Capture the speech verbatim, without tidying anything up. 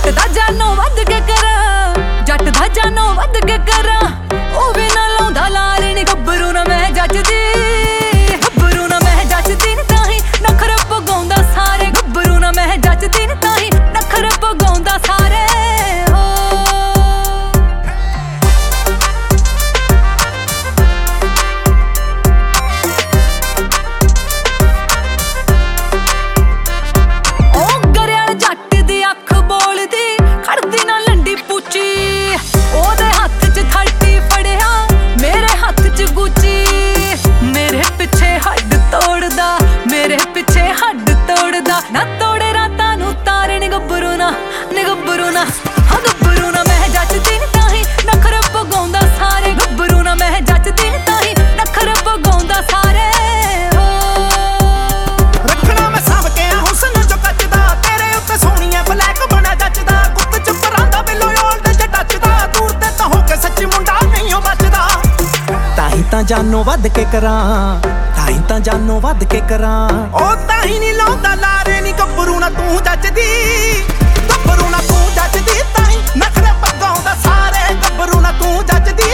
जट दा जानों वध के करां जट दा जानों वध के करां ओ वी ना लाउंदा लारे नी गब्बरू ना मैं जचदी गब्बरू ना मैं जचदी नी ताही नखरे पगाउंदा सारे गब्बरू ना मैं जचदी नी ताही नखरे पगाउंदा सारे ना तोड़े रातां नूं तारे नी गब्बरू ना नी गब्बरू ना हाँ गब्बरू ना मैं जचदी नी ताही नखरे पगाउंदा सारे गब्बरू ना मैं जचदी नी ताही नखरे पगाउंदा सारे रखना मैं साभ के हुस्न जो कचदा तेरे उत्ते सोहणीए ब्लैक बना जचदा गुप्त च परांदा बिलो ओल्ड ज टचदा दूर ते तां हो के सच्ची मुंडा नहीं हो बचदा ताही तां जानों वध के करां ताही तां जानों वध के करां ओ ताही नी लाउंदा लारे नी गब्बरू ना तू जचदी गब्बरू ना तू जचदी ताही नखरे पगाउंदा सारे गब्बरू ना तू जचदी